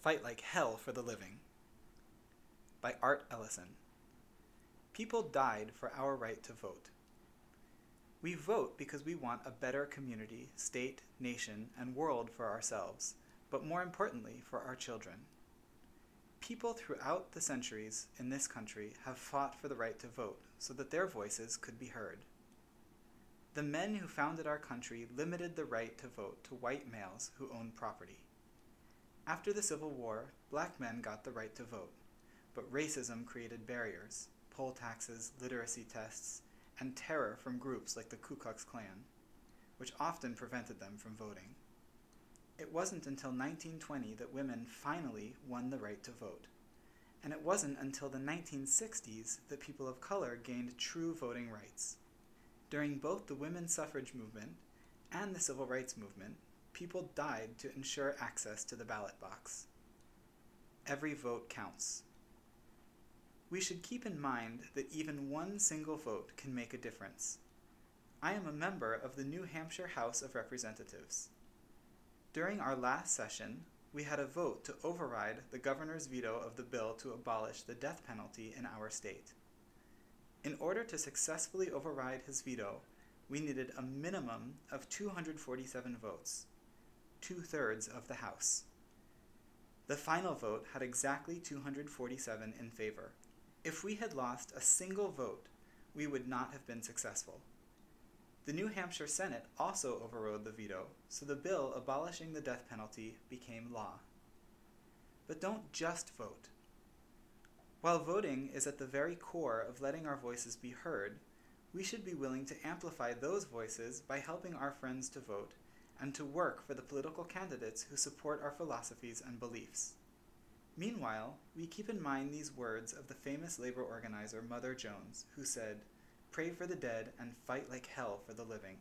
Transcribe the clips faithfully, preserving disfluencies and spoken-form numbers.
Fight Like Hell for the Living by Art Ellison. People died for our right to vote. We vote because we want a better community, state, nation, and world for ourselves, but more importantly, for our children. People throughout the centuries in this country have fought for the right to vote so that their voices could be heard. The men who founded our country limited the right to vote to white males who owned property. After the Civil War, black men got the right to vote, but racism created barriers, poll taxes, literacy tests, and terror from groups like the Ku Klux Klan, which often prevented them from voting. It wasn't until nineteen twenty that women finally won the right to vote, and it wasn't until the nineteen sixties that people of color gained true voting rights. During both the women's suffrage movement and the civil rights movement, people died to ensure access to the ballot box. Every vote counts. We should keep in mind that even one single vote can make a difference. I am a member of the New Hampshire House of Representatives. During our last session, we had a vote to override the governor's veto of the bill to abolish the death penalty in our state. In order to successfully override his veto, we needed a minimum of two hundred forty-seven votes, two-thirds of the House. The final vote had exactly two hundred forty-seven in favor. If we had lost a single vote, we would not have been successful. The New Hampshire Senate also overrode the veto, so the bill abolishing the death penalty became law. But don't just vote. While voting is at the very core of letting our voices be heard, we should be willing to amplify those voices by helping our friends to vote and to work for the political candidates who support our philosophies and beliefs. Meanwhile, we keep in mind these words of the famous labor organizer Mother Jones, who said, "Pray for the dead and fight like hell for the living."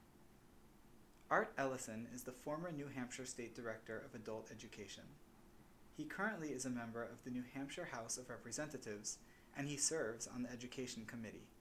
Art Ellison is the former New Hampshire State Director of Adult Education. He currently is a member of the New Hampshire House of Representatives, and he serves on the Education Committee.